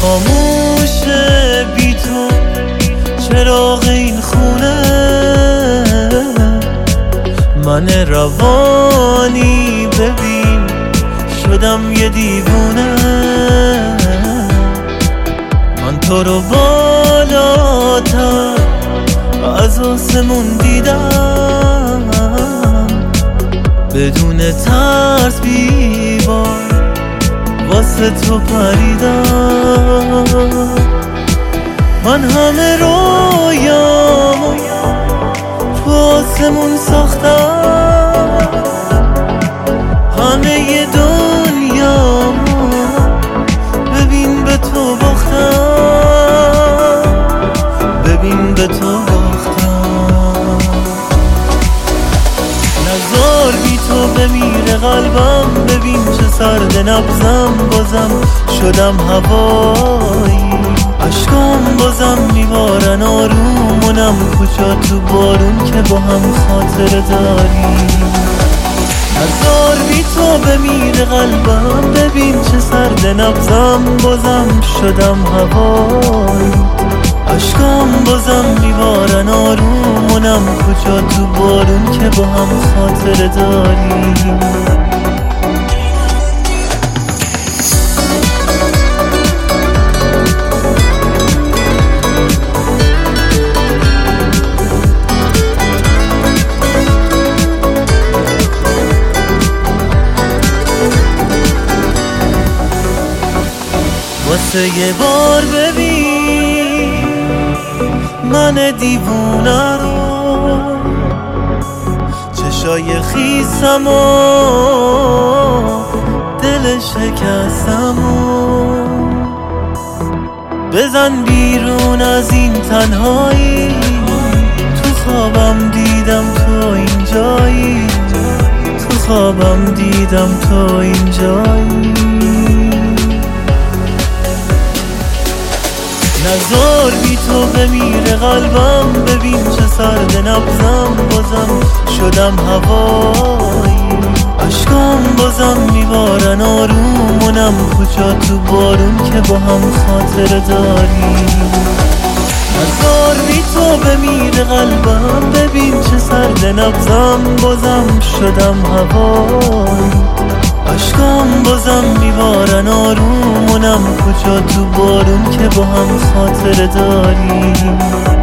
خاموشه بی تو چراغ این خونه، من روانی ببین شدم یه دیوونه. من تو رو بالاتر از آسمون دیدم، بدون ترس بی‌بار واسه تو پریدم. من همه رویامو تو آسمون ساختم، همه ی دنیامو ببین به تو باختم، ببین به تو باختم. نزار بی تو بمیره قلبم، ببین چه سرد نبضم، بازم شدم هوایی. عشقام بازم میبارن آرومونم، کجا تو بارون که با هم خاطره داریم. نزار بی تو بمیره قلبم، ببین چه سرد نبضم، بازم شدم هوایی. عشقام بازم میبارن آرومونم، کجا تو بارون که با هم خاطره داریم. واسه یه بار ببین من دیوونه رو، چشای خیسم و دل شکستم و بزن بیرون از این تنهایی. تو خوابم دیدم تو اینجایی، تو خوابم دیدم تو اینجایی. نزار بی تو بمیره قلبم، ببین چه سرد نبضم، بازم شدم هوایی. عشقام بازم میبارن آرومونم، کجا تو بارون که با هم خاطره داریم. نزار بی تو بمیره قلبم، ببین چه سرد نبضم، بازم شدم هوایی. عشقام بازم میبارن آرومونم، کجا تو بارون که با هم خاطره داریم.